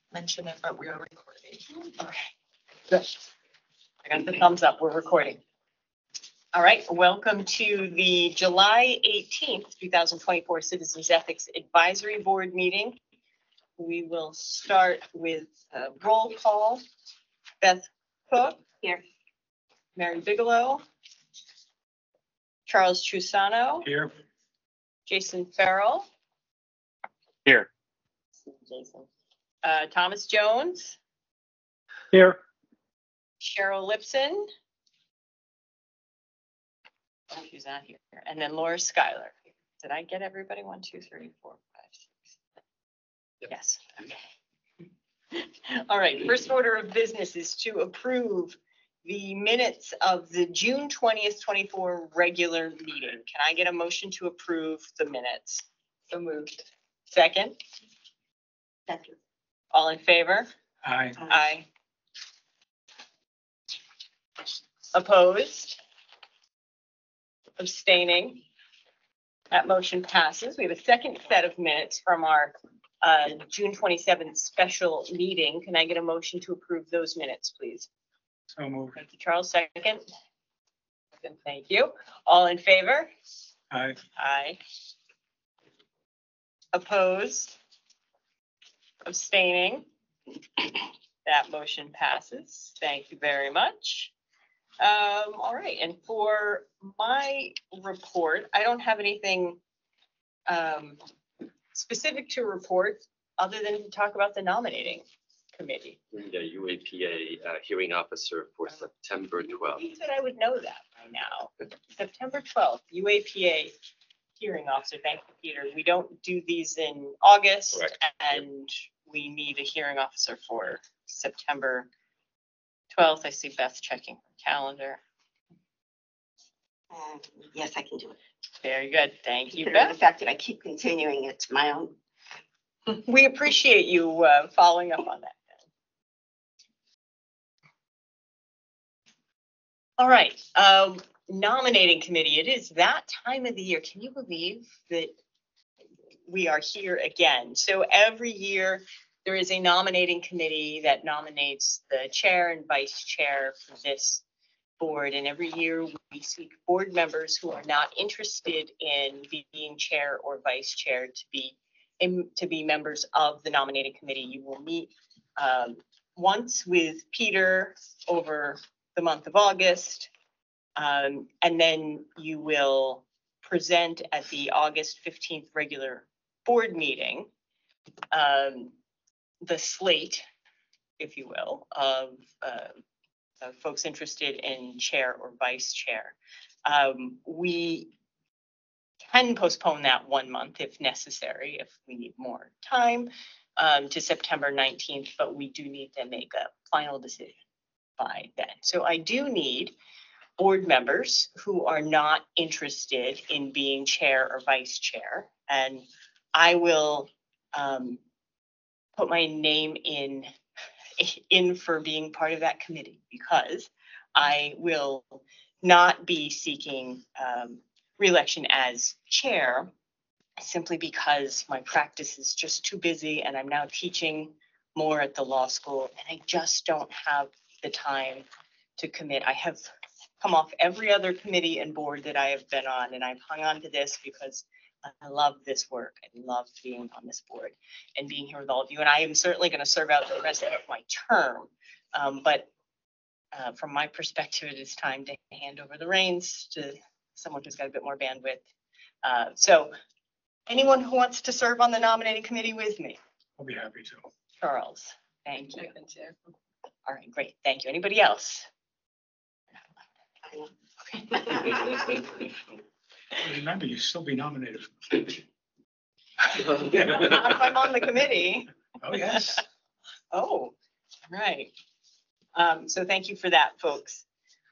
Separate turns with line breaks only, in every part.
mention it, but we are recording.
Okay. Good. I got the thumbs up. We're recording. All right. Welcome to the July 18th, 2024 Citizens Ethics Advisory Board meeting. We will start with a roll call. Beth Cook. Here. Mary Bigelow. Charles Trusano.
Here.
Jason Farrell.
Here.
Jason. Thomas Jones.
Here.
Cheryl Lipson. Oh, she's not here. And then Laura Schuyler. Did I get everybody? 1, 2, 3, 4, 5, 6. Yep. Yes. Okay. All right. First order of business is to approve the minutes of the June 20th, 24 regular meeting. Can I get a motion to approve the minutes?
So moved.
Second? Second. All in favor?
Aye.
Aye. Opposed? Abstaining? That motion passes. We have a second set of minutes from our June 27th special meeting. Can I get a motion to approve those minutes, please?
So moved.
Thank you, Charles. Second. Thank you. All in favor?
Aye.
Aye. Opposed? Abstaining? That motion passes. Thank you very much. All right, and for my report, I don't have anything specific to report other than to talk about the nominating committee.
The UAPA hearing officer for September 12th.
You said I would know that by now. September 12th, UAPA hearing officer. Thank you, Peter. We don't do these in August.
Correct.
And we need a hearing officer for September 12th. I see Beth checking her calendar.
Yes, I can do it.
Very good. Thank you,
Considering
Beth.
the fact that I keep continuing it to my own.
We appreciate you following up on that. All right. Nominating committee. It is that time of the year. Can you believe that we are here again? So every year there is a nominating committee that nominates the chair and vice chair for this board. And every year we seek board members who are not interested in being chair or vice chair to be members of the nominating committee. You will meet once with Peter over the month of August. And then you will present at the August 15th regular board meeting the slate, if you will, of folks interested in chair or vice chair. We can postpone that 1 month if necessary, if we need more time, to September 19th, but we do need to make a final decision by then. So I do need board members who are not interested in being chair or vice chair, and I will put my name in for being part of that committee, because I will not be seeking re-election as chair, simply because my practice is just too busy and I'm now teaching more at the law school and I just don't have the time to commit. I have come off every other committee and board that I have been on, and I've hung on to this because I love this work. I love being on this board and being here with all of you. And I am certainly going to serve out the rest of my term. But from my perspective, it is time to hand over the reins to someone who's got a bit more bandwidth. So anyone who wants to serve on the nominating committee with me?
I'll be happy to.
Charles, thank you. All right, great. Thank you. Anybody else? Okay.
Remember, you still be nominated.
Not if I'm on the committee.
Oh, yes.
Oh, right. So thank you for that, folks.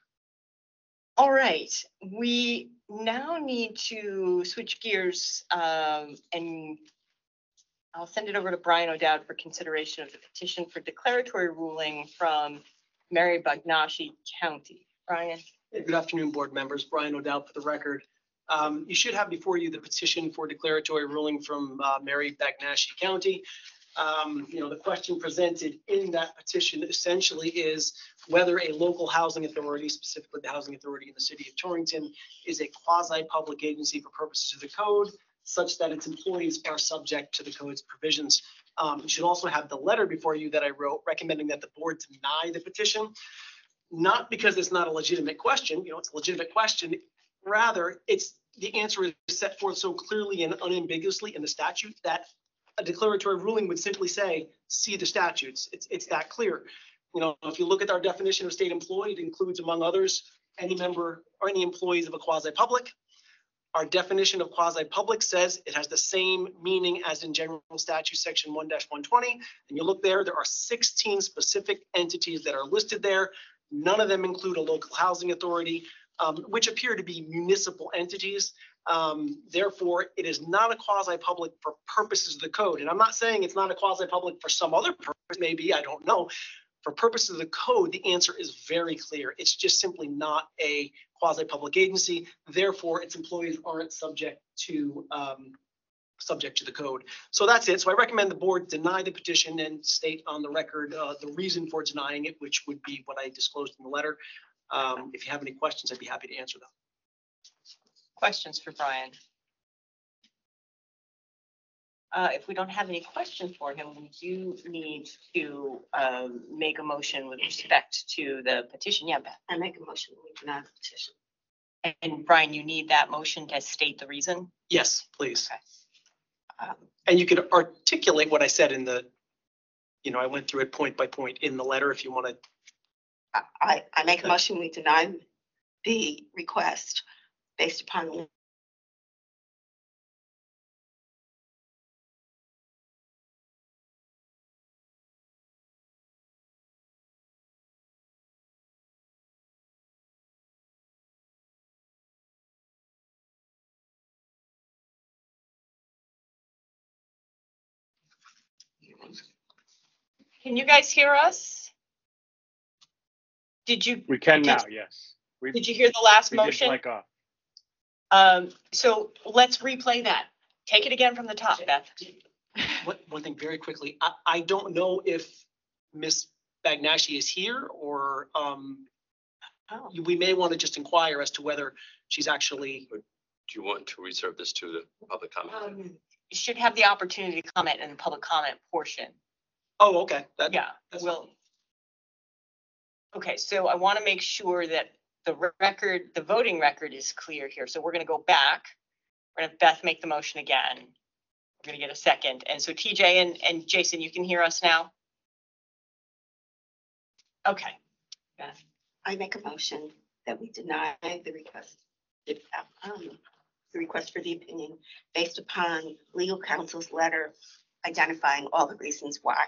All right, we now need to switch gears and I'll send it over to Brian O'Dowd for consideration of the petition for declaratory ruling from Mary Bagnaschi County. Brian.
Good afternoon, board members. Brian O'Dowd for the record. You should have before you the petition for declaratory ruling from Mary Bagnaschi County. The question presented in that petition essentially is whether a local housing authority, specifically the housing authority in the city of Torrington, is a quasi-public agency for purposes of the code, such that its employees are subject to the code's provisions. You should also have the letter before you that I wrote recommending that the board deny the petition, not because it's not a legitimate question, it's a legitimate question. Rather, the answer is set forth so clearly and unambiguously in the statute that a declaratory ruling would simply say, see the statutes. It's that clear. If you look at our definition of state employee, it includes, among others, any member or any employees of a quasi-public. Our definition of quasi-public says it has the same meaning as in general statute section 1-120. And you look there are 16 specific entities that are listed there. None of them include a local housing authority, which appear to be municipal entities. Therefore, it is not a quasi-public for purposes of the code. And I'm not saying it's not a quasi-public for some other purpose, maybe, I don't know. For purposes of the code, the answer is very clear. It's just simply not a quasi-public agency. Therefore, its employees aren't subject to the code. So that's it. So I recommend the board deny the petition and state on the record the reason for denying it, which would be what I disclosed in the letter. If you have any questions, I'd be happy to answer them.
Questions for Brian? If we don't have any questions for him, we do need to make a motion with respect to the petition. Yeah, Beth.
I make a motion, we deny the petition.
And Brian, you need that motion to state the reason?
Yes, please.
Okay.
And you could articulate what I said in the, I went through it point by point in the letter if you want to.
I make a motion, we deny the request based upon
Can you guys hear us? Did you?
We can now, yes.
Did you hear the last
We did
motion?
like off.
So let's replay that. Take it again from the top, Beth.
One thing very quickly, I don't know if Ms. Bagnashi is here or we may want to just inquire as to whether she's actually.
Do you want to reserve this to the public comment?
You should have the opportunity to comment in the public comment portion.
Oh, okay.
Yeah,
that's
well. Okay, so I want to make sure that the voting record is clear here. So we're going to go back. We're going to have Beth make the motion again. We're going to get a second. And so TJ and Jason, you can hear us now? Okay. Beth.
I make a motion that we deny the request, the request for the opinion based upon legal counsel's letter identifying all the reasons why.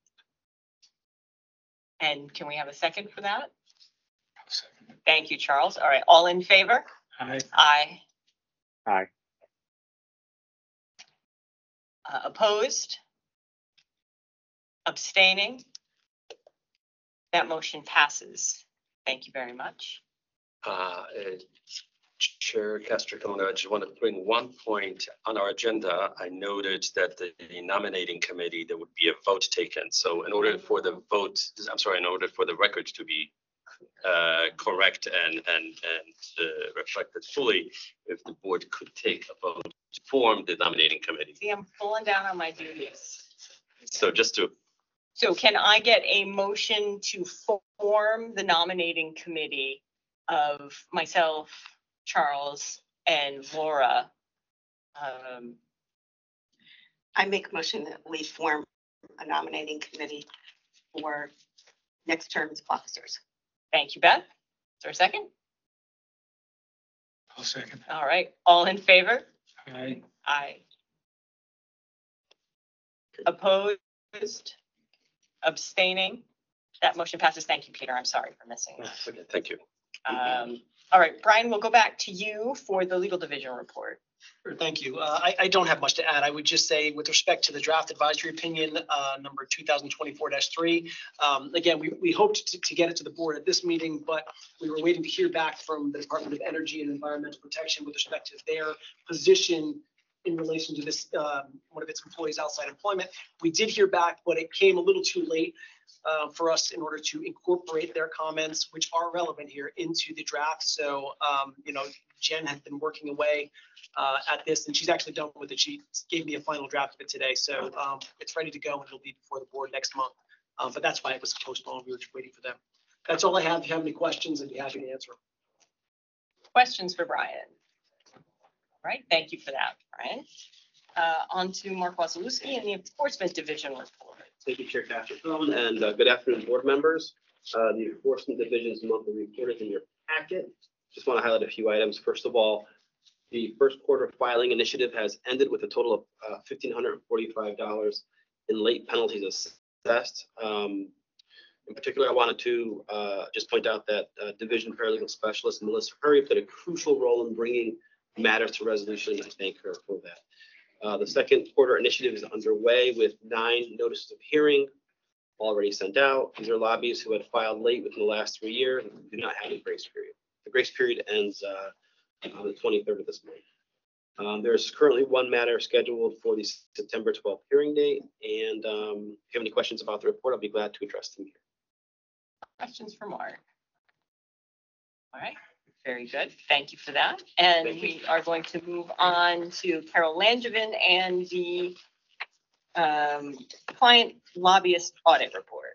And can we have a second for that? Thank you, Charles. All right, all in favor?
Aye.
Aye.
Aye.
Opposed? Abstaining? That motion passes. Thank you very much.
Chair Castricone, I just want to bring one point on our agenda. I noted that the nominating committee, there would be a vote taken. So in order for the record to be correct and reflected fully, if the board could take a vote to form the nominating committee.
See, I'm pulling down on my duties.
So just to.
So can I get a motion to form the nominating committee of myself, Charles, and Laura?
I make a motion that we form a nominating committee for next term's officers.
Thank you, Beth. Is there a second?
I'll second.
All right, all in favor?
Aye.
Aye. Opposed? Abstaining? That motion passes. Thank you, Peter. I'm sorry for missing that.
Okay, thank you.
All right, Brian, we'll go back to you for the legal division report.
Sure, thank you. I don't have much to add. I would just say with respect to the draft advisory opinion, number 2024-3, again, we hoped to get it to the board at this meeting, but we were waiting to hear back from the Department of Energy and Environmental Protection with respect to their position in relation to this, one of its employees outside employment. We did hear back, but it came a little too late for us in order to incorporate their comments, which are relevant here, into the draft. So, Jen has been working away at this, and she's actually done with it. She gave me a final draft of it today. So it's ready to go, and it'll be before the board next month. But that's why it was postponed. We were just waiting for them. That's all I have. If you have any questions, I'd be happy to answer them.
Questions for Brian? All right, thank you for that, Brian. On to Mark Wasilewski and the Enforcement Division report.
Thank you, Chair Castrofone, and good afternoon, board members. The Enforcement Division's monthly report is in your packet. Just want to highlight a few items. First of all, the first quarter filing initiative has ended with a total of $1,545 in late penalties assessed. In particular, I wanted to just point out that Division Paralegal Specialist Melissa Hurry played a crucial role in bringing matters to resolution. I thank her for that. The second quarter initiative is underway with 9 notices of hearing already sent out. These are lobbyists who had filed late within the last 3 years and do not have a grace period. The grace period ends on the 23rd of this month. There's currently 1 matter scheduled for the September 12th hearing date. And if you have any questions about the report, I'll be glad to address them here.
Questions for Mark? All right, very good. Thank you for that. And we are going to move on to Carol Langevin and the client lobbyist audit report.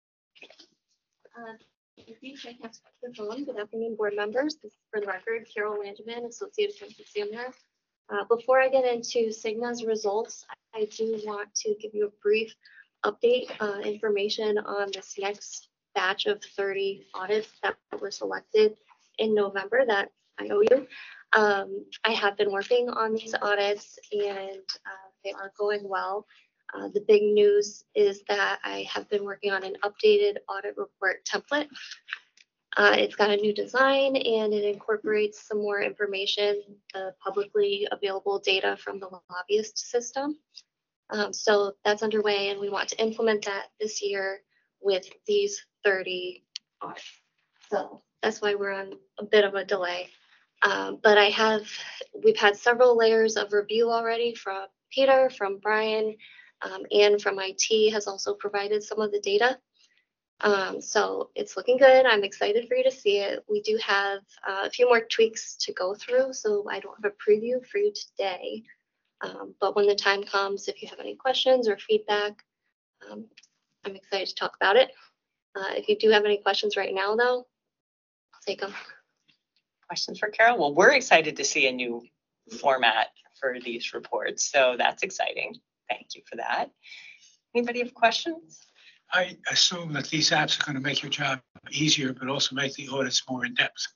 Good afternoon, board members. This is for the record, Carol Langevin, Associate Attorney Examiner. Before I get into Cigna's results, I do want to give you a brief update information on this next batch of 30 audits that were selected in November that I owe you. I have been working on these audits and they are going well. The big news is that I have been working on an updated audit report template. It's got a new design and it incorporates some more information, publicly available data from the lobbyist system. So that's underway and we want to implement that this year with these 30 audits. So that's why we're on a bit of a delay. But we've had several layers of review already from Peter, from Brian, and from IT has also provided some of the data. So it's looking good. I'm excited for you to see it. We do have a few more tweaks to go through, so I don't have a preview for you today. But when the time comes, if you have any questions or feedback, I'm excited to talk about it. If you do have any questions right now, though, I'll take them.
Questions for Carol? Well, we're excited to see a new format for these reports, so that's exciting. Thank you for that. Anybody have questions?
I assume that these apps are going to make your job easier, but also make the audits more in depth.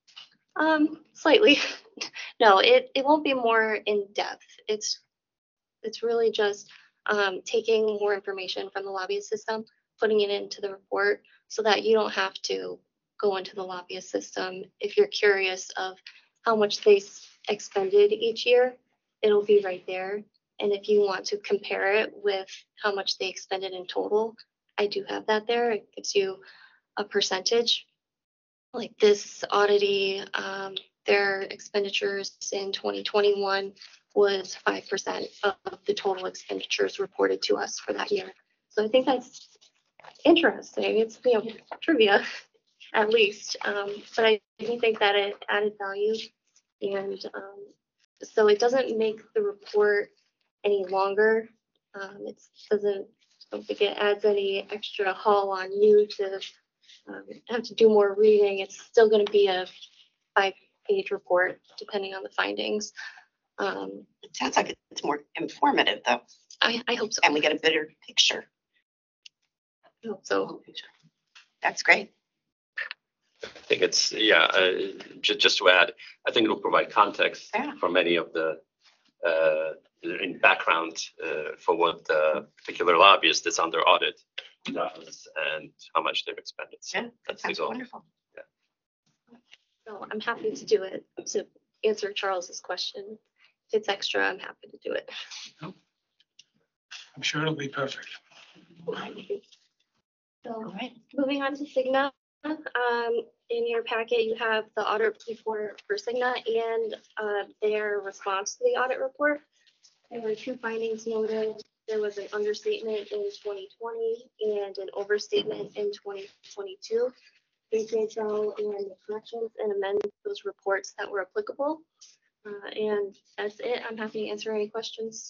Slightly. No, it won't be more in depth. It's really just taking more information from the lobbyist system, putting it into the report so that you don't have to go into the lobbyist system. If you're curious of how much they expended each year, it'll be right there. And if you want to compare it with how much they expended in total, I do have that there. It gives you a percentage. Like this auditee, their expenditures in 2021 was 5% of the total expenditures reported to us for that year. So I think that's interesting. It's, trivia at least. But I do think that it added value. And so it doesn't make the report any longer. It doesn't, I don't think it adds any extra haul on you to have to do more reading. It's still going to be a 5-page report, depending on the findings.
It sounds like it's more informative, though.
I hope so.
And we get a better picture.
I hope so.
That's great.
I think it's, just to add, I think it'll provide context for many of the in background for what the particular lobbyist that's under audit does and how much they've expended. So
Yeah, that sounds wonderful.
Yeah.
So I'm happy to do it to answer Charles's question. If it's extra, I'm happy to do it.
I'm sure it'll be perfect.
So moving on to Cigna. In your packet, you have the audit report for Cigna and their response to the audit report. There were two findings noted. There was an understatement in 2020 and an overstatement in 2022. They did go and make corrections and amend those reports that were applicable. And that's it. I'm happy to answer any questions.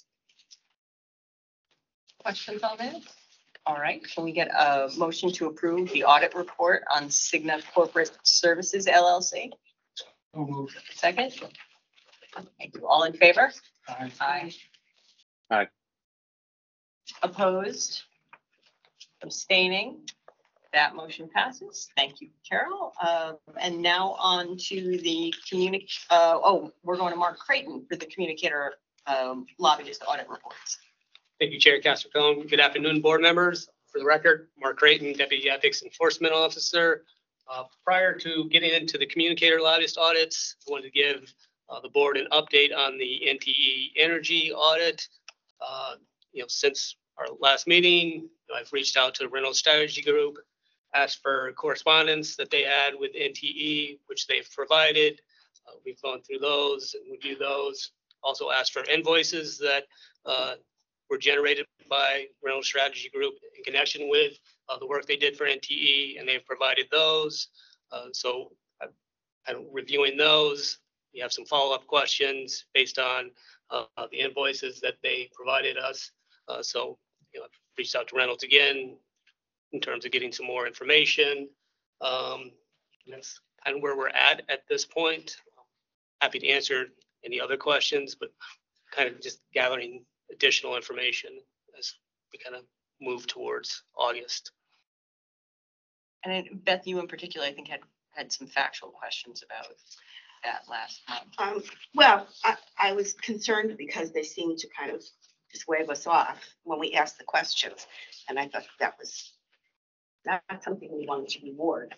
Questions on this? All right, can we get a motion to approve the audit report on Cigna Corporate Services LLC?
So moved.
Second? Thank you. All in favor?
Aye.
Aye.
Aye.
Opposed? Abstaining? That motion passes. Thank you, Carol. And now on to the we're going to Mark Creighton for the communicator lobbyist audit reports.
Thank you, Chair Castricone. Good afternoon, board members. For the record, Mark Creighton, Deputy Ethics Enforcement Officer. Prior to getting into the communicator lobbyist audits, I wanted to give the board an update on the NTE Energy audit. Since our last meeting, I've reached out to Reynolds Strategy Group, asked for correspondence that they had with NTE, which they've provided. We've gone through those and reviewed those. Also asked for invoices that were generated by Reynolds Strategy Group in connection with the work they did for NTE, and they've provided those. So I'm reviewing those. We have some follow-up questions based on the invoices that they provided us. I've reached out to Reynolds again in terms of getting some more information. And that's kind of where we're at this point. Happy to answer any other questions, but kind of just gathering additional information as we kind of move towards August.
And then Beth, you in particular, I think had some factual questions about that last month.
Well, I was concerned because they seemed to kind of just wave us off when we asked the questions. And I thought that was not something we wanted to reward.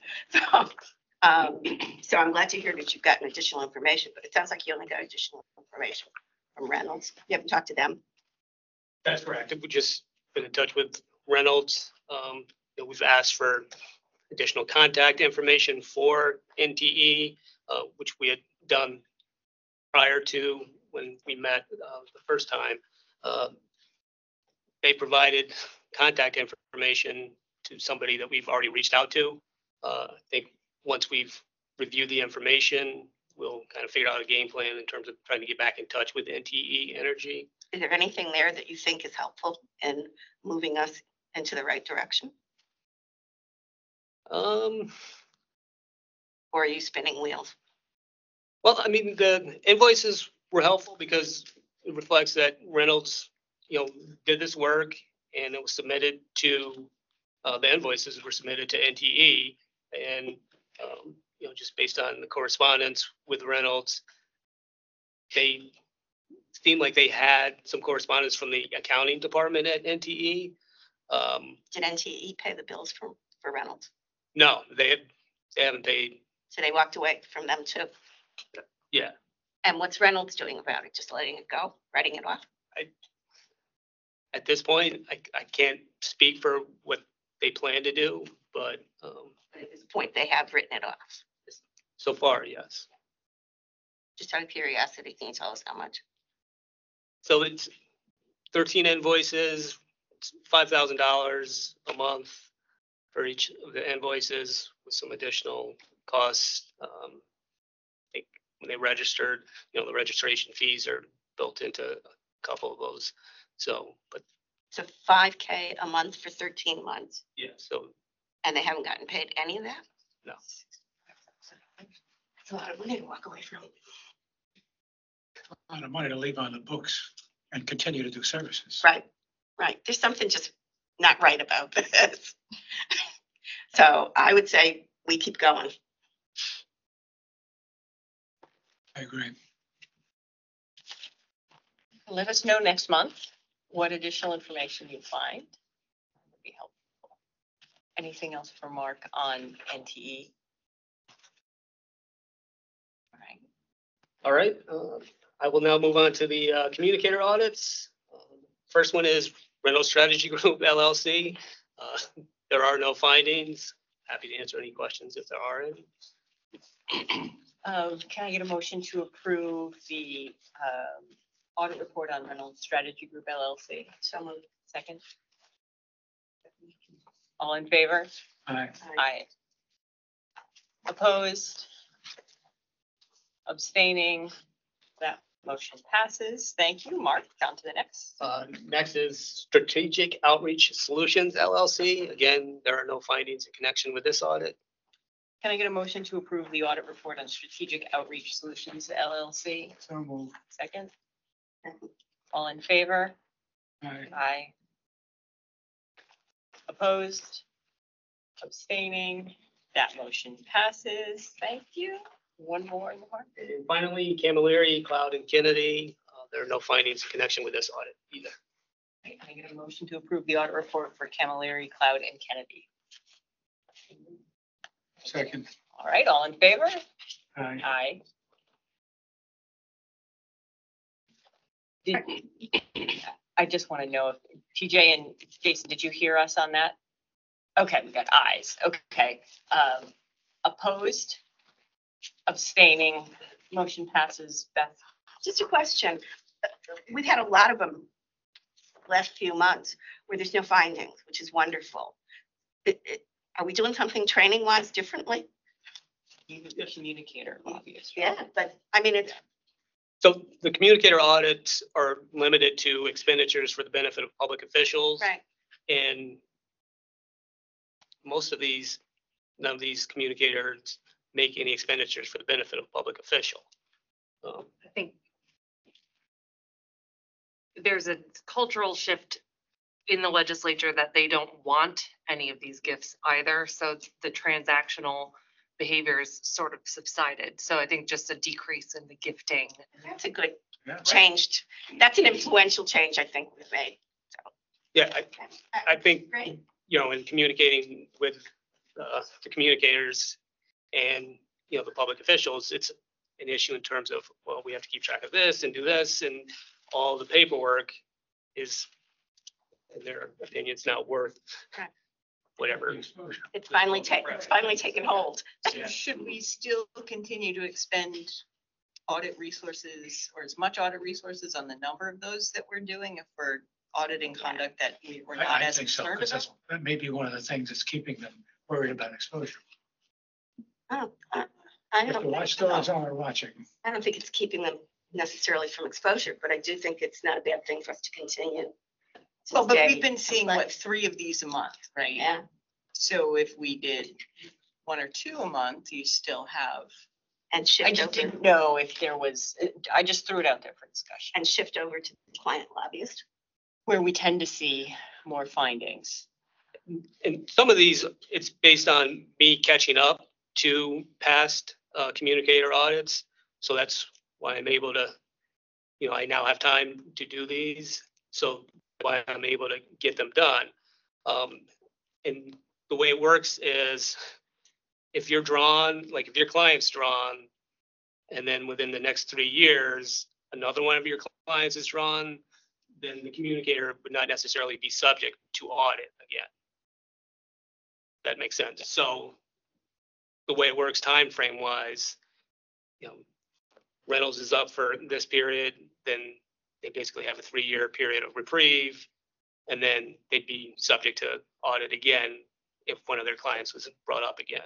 So I'm glad to hear that you've gotten additional information, but it sounds like you only got additional information from Reynolds. You haven't talked to them?
That's correct. We've just been in touch with Reynolds. We've asked for additional contact information for NTE, which we had done prior to when we met the first time. They provided contact information to somebody that we've already reached out to. I think once we've reviewed the information, we'll kind of figure out a game plan in terms of trying to get back in touch with NTE Energy.
Is there anything there that you think is helpful in moving us into the right direction? Or are you spinning wheels?
Well, I mean, the invoices were helpful because it reflects that Reynolds, did this work and it was submitted to, the invoices were submitted to NTE. And, just based on the correspondence with Reynolds, they seemed like they had some correspondence from the accounting department at NTE.
Did NTE pay the bills for Reynolds?
No, they haven't paid.
So they walked away from them too?
Yeah.
And what's Reynolds doing about it? Just letting it go, writing it off?
At this point, I can't speak for what they plan to do, but
At this point, they have written it off.
so far, yes.
Just out of curiosity, can you tell us how much?
So it's 13 invoices, it's $5,000 a month for each of the invoices with some additional costs. I think when they registered, the registration fees are built into a couple of those. So
$5K a month for 13 months,
yeah, so
and they haven't gotten paid any of that?
no.
That's a lot of money to walk away from.
A lot of money to leave on the books and continue to do services.
Right. There's something just not right about this. So I would say we keep going.
I agree.
Let us know next month what additional information you find. That would be helpful. Anything else for Mark on NTE? All right.
All right. I will now move on to the communicator audits. First one is Reynolds Strategy Group LLC. There are no findings. Happy to answer any questions if there are any.
Can I get a motion to approve the audit report on Reynolds Strategy Group LLC.
So moved.
Second. All in favor?
Aye.
Aye. Opposed? Abstaining? That motion passes. Thank you, Mark. Down to the next.
Next is Strategic Outreach Solutions LLC. Again, there are no findings in connection with this audit.
Can I get a motion to approve the audit report on Strategic Outreach Solutions LLC?
So moved.
Second. All in favor?
Aye.
Aye. Opposed? Abstaining? That motion passes. Thank you. One more.
And finally, Camilleri, Cloud and Kennedy. There are no findings in connection with this audit either.
Can I get a motion to approve the audit report for Camilleri, Cloud and Kennedy?
Second.
All right, all in favor?
Aye.
Aye. I just want to know if TJ and Jason, did you hear us on that? Okay, we got ayes. Okay. Opposed? Abstaining? Motion passes. Beth?
Just a question. We've had a lot of them last few months where there's no findings, which is wonderful. Are we doing something training wise differently?
The communicator, obviously.
Yeah, but I mean, it's,
So the communicator audits are limited to expenditures for the benefit of public officials.
right.
And most of these, none of these communicators make any expenditures for the benefit of a public official.
I think there's a cultural shift in the legislature that they don't want any of these gifts either. So the transactional behaviors sort of subsided. So I think just a decrease in the gifting.
That's a good
Yeah.
changed. That's an influential change I think we've made.
Yeah, I think,
Great.
you know, in communicating with the communicators and, you know, the public officials, it's an issue in terms of, well, we have to keep track of this and do this, and all the paperwork is, in their opinion, it's not worth
Correct.
whatever.
Exposure.
It's finally taken hold.
Yeah.
Should we still continue to expend audit resources or as much audit resources on the number of those that we're doing if we're auditing conduct that we're not
I
as
think so,
concerned
because
about?
that may be one of the things that's keeping them worried about exposure.
Oh, I
If the
don't
watchdogs
think,
are watching,
I don't think it's keeping them necessarily from exposure, but I do think it's not a bad thing for us to continue. to
Well, but
stay
we've been seeing what,
athletic.
3 of these a month, right?
Yeah,
So if we did 1 or 2 a month, you still have,
and
I
shift
just
over,
didn't know if there was, I just threw it out there for discussion,
and shift over to the client lobbyist.
where we tend to see more findings.
And some of these, it's based on me catching up to past communicator audits. So that's why I'm able to, you know, I now have time to do these. So why I'm able to get them done. And the way it works is if you're drawn, like if your client's drawn, and then within the next 3 years, another one of your clients is drawn, then the communicator would not necessarily be subject to audit again. That makes sense. So the way it works time frame wise, you know, Reynolds is up for this period, then they basically have a 3-year period of reprieve, and then they'd be subject to audit again if one of their clients was brought up again.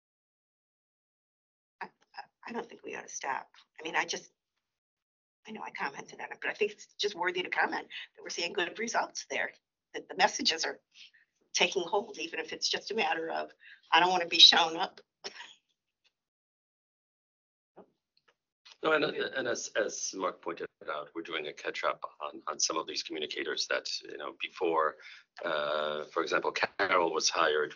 I don't think we ought to stop. I mean, I know I commented on it, but I think it's just worthy to comment that we're seeing good results there, that the messages are taking hold, even if it's just a matter of, I don't want to be shown up.
No, and as Mark pointed out, we're doing a catch up on some of these communicators that, you know, before, for example, Carol was hired,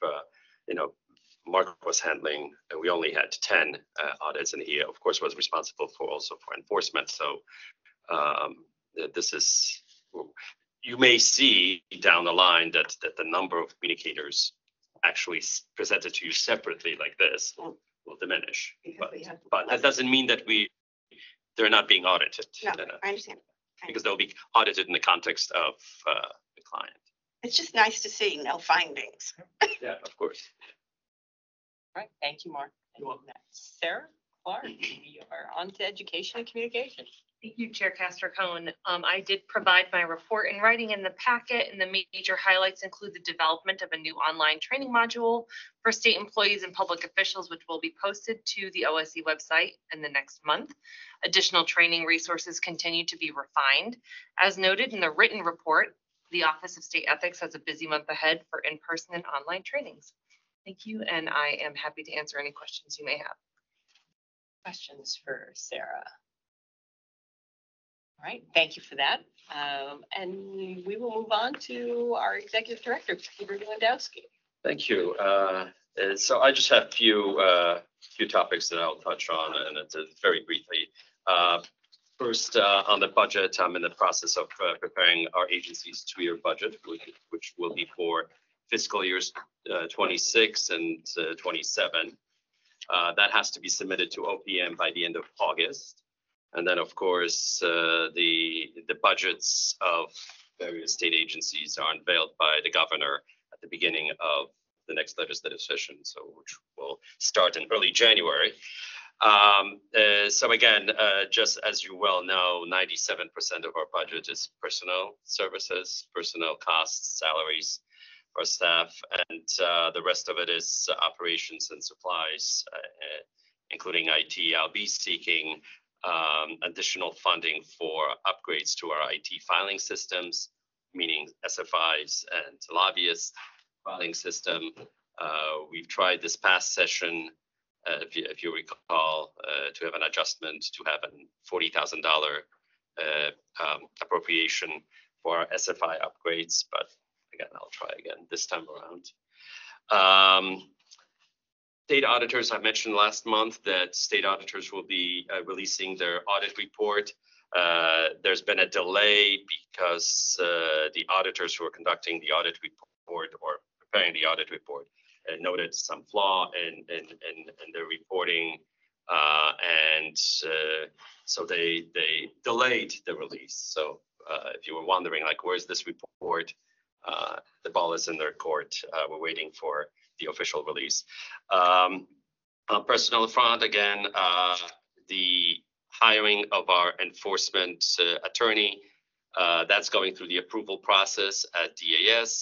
Mark was handling, we only had 10 audits, and he, of course, was responsible for enforcement. So this is, you may see down the line that the number of communicators actually presented to you separately like this will diminish. But that doesn't mean that they're not being audited.
No, I understand.
Because they'll be audited in the context of the client.
It's just nice to see no findings.
Yeah, of course.
All right, thank you, Mark.
You're welcome.
Next, Sarah Clark, we are on to education and communication.
Thank you, Chair Castro-Cohen. I did provide my report in writing in the packet, and the major highlights include the development of a new online training module for state employees and public officials, which will be posted to the OSC website in the next month. Additional training resources continue to be refined. As noted in the written report, the Office of State Ethics has a busy month ahead for in-person and online trainings. Thank you, and I am happy to answer any questions you may have.
Questions for Sarah? All right, thank you for that. And we will move on to our Executive Director, Peter Lewandowski.
Thank you. So I just have few topics that I'll touch on, and it's very briefly. First, on the budget, I'm in the process of preparing our agency's 2-year budget, which will be for fiscal years 26 and 27. That has to be submitted to OPM by the end of August. And then, of course, the budgets of various state agencies are unveiled by the governor at the beginning of the next legislative session, so which will start in early January. So again, just as you well know, 97% of our budget is personnel services, personnel costs, salaries for staff, and the rest of it is operations and supplies, including IT. I'll be seeking additional funding for upgrades to our IT filing systems, meaning SFIs and lobbyist filing system. We've tried this past session, if you recall, to have an adjustment to have a $40,000 appropriation for our SFI upgrades, but again, I'll try again this time around. State auditors, I mentioned last month that state auditors will be releasing their audit report. There's been a delay because the auditors who are conducting the audit report or preparing the audit report noted some flaw in their reporting, and so they delayed the release. So if you were wondering, like, where's this report? The ball is in their court. We're waiting for the official release. On personnel front, again, the hiring of our enforcement attorney, that's going through the approval process at DAS,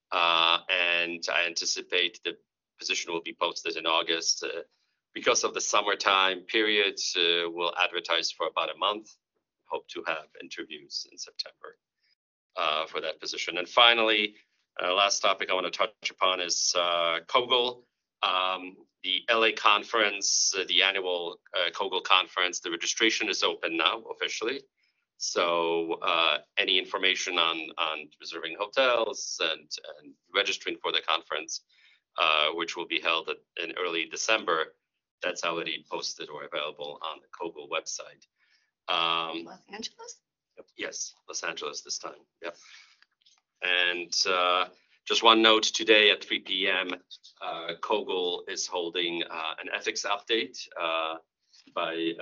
and I anticipate the position will be posted in August. Because of the summertime period, we'll advertise for about a month. Hope to have interviews in September for that position. And finally, last topic I want to touch upon is COGL. The LA conference, the annual COGL conference, the registration is open now officially. So any information on reserving hotels and registering for the conference, which will be held in early December, that's already posted or available on the COGL website.
Los Angeles?
Yes, Los Angeles this time. Yep. And just one note, today at 3 p.m., COGL is holding an ethics update by,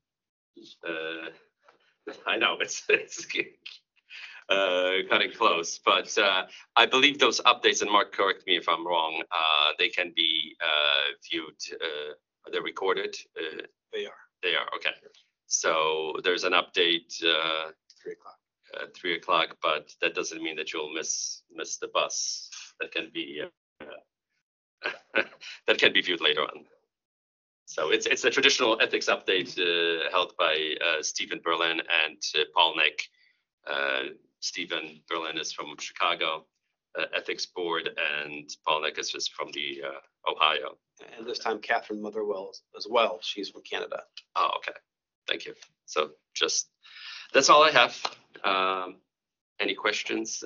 I know it's cutting close, but I believe those updates, and Mark, correct me if I'm wrong, they can be viewed, they're recorded?
They are.
They are, okay. So there's an update
3 o'clock.
At 3 o'clock, but that doesn't mean that you'll miss the bus. That can be that can be viewed later on. So it's a traditional ethics update held by Stephen Berlin and Paul Nick. Stephen Berlin is from Chicago Ethics Board, and Paul Nick is just from the Ohio.
And this time, Catherine Motherwell as well. She's from Canada.
Oh, okay. Thank you. So just that's all I have. Any questions?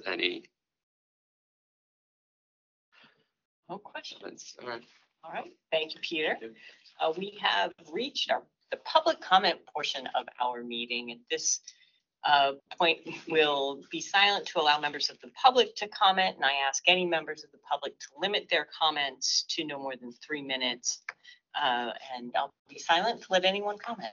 No questions.
All right.
All right, thank you, Peter. We have reached the public comment portion of our meeting. At this point, we'll be silent to allow members of the public to comment, and I ask any members of the public to limit their comments to no more than 3 minutes. And I'll be silent to let anyone comment.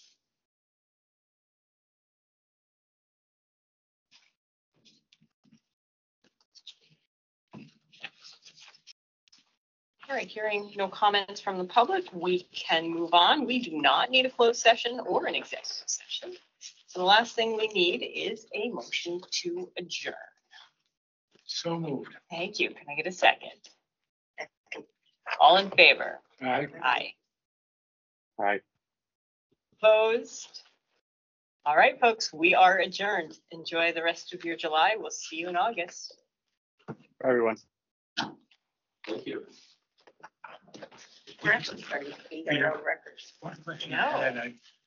All right, hearing no comments from the public, we can move on. We do not need a closed session or an executive session. So the last thing we need is a motion to adjourn.
So moved.
Thank you. Can I get a second? All in favor?
Aye.
Aye.
Aye.
Opposed? All right, folks, we are adjourned. Enjoy the rest of your July. We'll see you in August.
Everyone.
Thank you.
We're actually starting to see our own records.
One question
No.
I had,